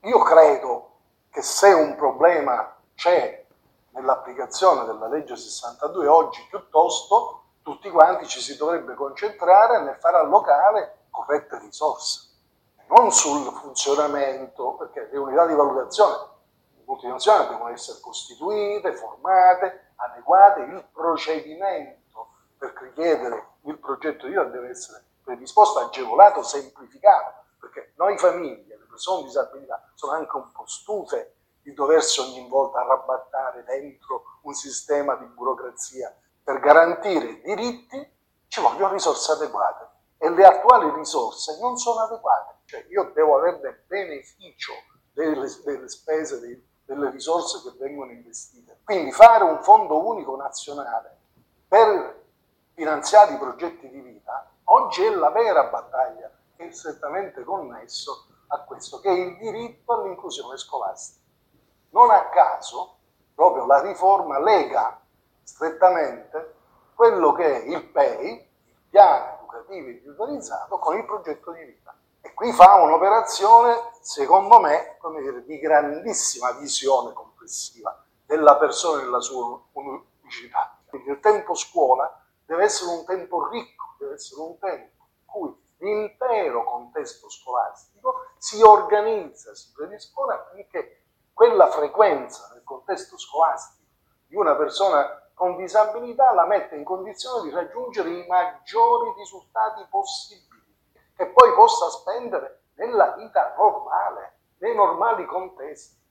Io credo che se un problema c'è nell'applicazione della legge 62 oggi, piuttosto tutti quanti ci si dovrebbe concentrare nel far allocare corrette risorse, non sul funzionamento, perché le unità di valutazione multinazionali devono essere costituite, formate, adeguate, il procedimento per richiedere il progetto di vita deve essere predisposto, agevolato, semplificato, perché noi famiglie, le persone con disabilità, sono anche un po' stufe di doversi ogni volta arrabattare dentro un sistema di burocrazia. Per garantire diritti ci vogliono risorse adeguate e le attuali risorse non sono adeguate. Cioè io devo averne beneficio delle spese, delle risorse che vengono investite. Quindi fare un fondo unico nazionale per finanziare i progetti di vita oggi è la vera battaglia, che è strettamente connesso a questo, che è il diritto all'inclusione scolastica. Non a caso, proprio la riforma lega strettamente quello che è il PEI, il piano educativo individualizzato, con il progetto di vita. E qui fa un'operazione, secondo me, come dire, di grandissima visione complessiva della persona nella sua unicità. Quindi il tempo scuola deve essere un tempo ricco, deve essere un tempo in cui l'intero contesto scolastico si organizza, si predispone affinché quella frequenza nel contesto scolastico di una persona con disabilità la mette in condizione di raggiungere i maggiori risultati possibili, che poi possa spendere nella vita normale, nei normali contesti.